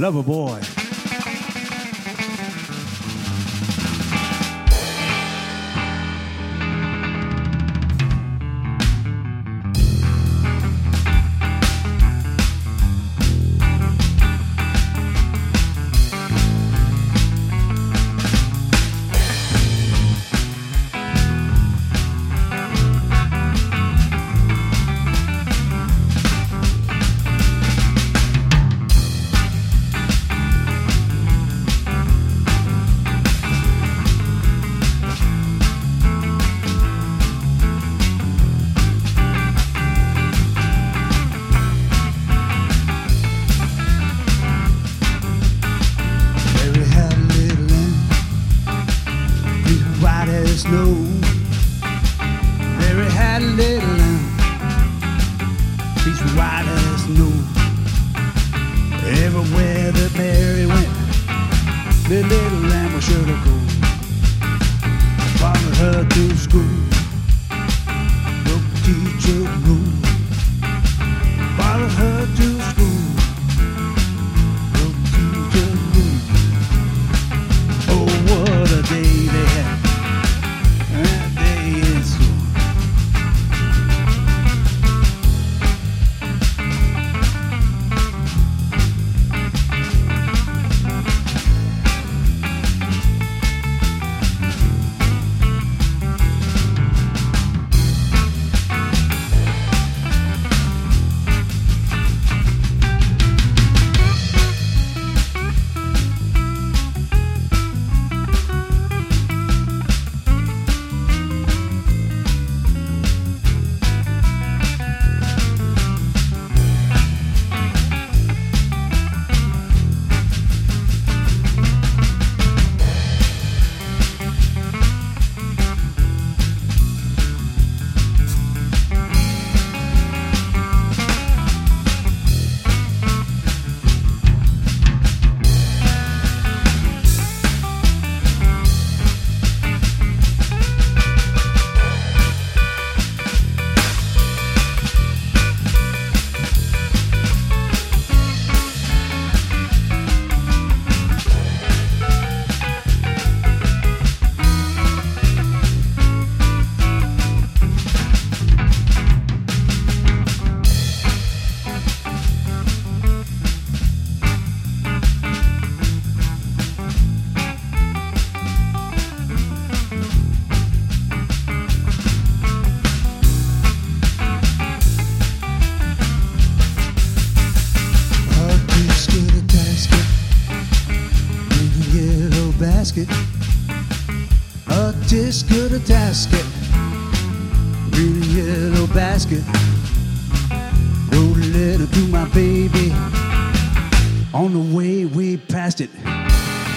Lover Boy. Snow. Mary had a little lamb, she's white as snow. Everywhere that Mary went, the little lamb was sure to go. Followed her to school, broke the teacher's rule. Followed her to school, broke the teacher's rule. Oh, what a day they had. A tisket, a tasket, green yellow basket. Wrote a letter to my baby on the way we passed it.